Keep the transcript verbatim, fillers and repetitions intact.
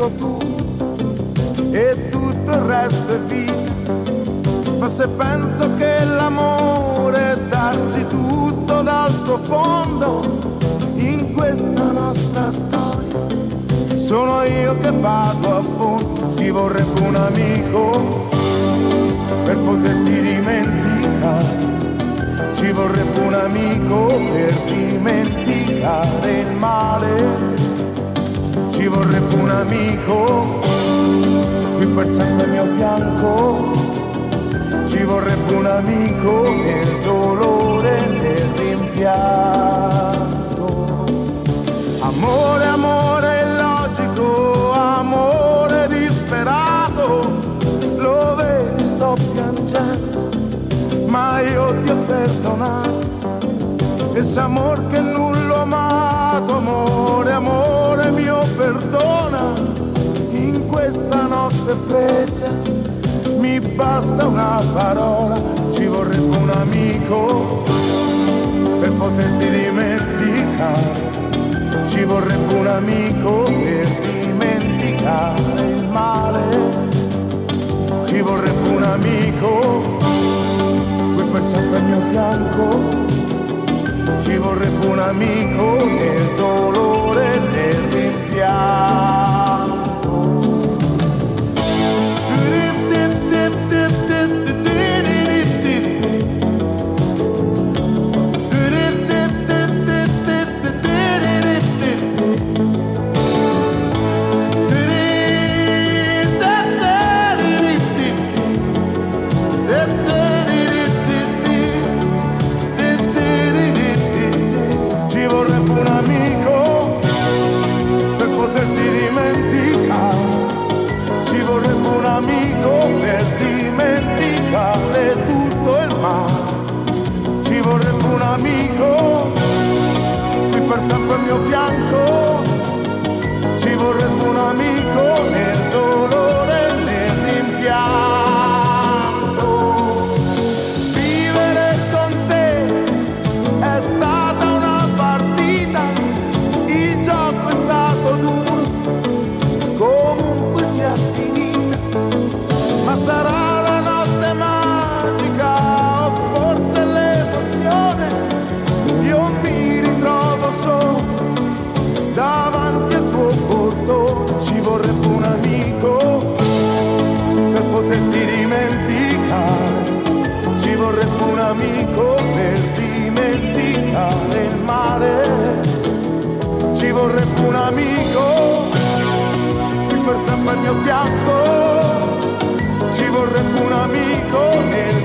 solo tu e tutto il resto è vita. Ma se penso che l'amore è darsi tutto dal tuo fondo in questa nostra storia, sono io che vado a fondo. Ci vorrebbe un amico per poterti dimenticare, ci vorrebbe un amico per dimenticare il male, ci vorrebbe un amico qui per sempre al mio fianco, ci vorrebbe un amico nel dolore, nel rimpianto. Amore, amore illogico, amore disperato, lo vedi sto piangendo, ma io ti ho perdonato. Esse amor che nulla ho amato, amore, amore mio perdona. In questa notte fredda mi basta una parola, ci vorrebbe un amico per poterti dimenticare, ci vorrebbe un amico per dimenticare il male, ci vorrebbe un amico qui per sempre al mio fianco, ci vorrebbe un amico nel dolore, nel rimpianto. Per sempre al mio fianco, ci vorrebbe un amico nel dolore, nel rimpianto. Vivere con te è stata una partita, il gioco è stato duro, comunque sia finita, ma sarà la notte magica o forse l'emozione, io mi ritrovo solo davanti al tuo portone. Ci vorrebbe un amico per poterti dimenticare, ci vorrebbe un amico per dimenticare il male, ci vorrebbe un amico qui per sempre al mio fianco, ci vorrebbe un amico nel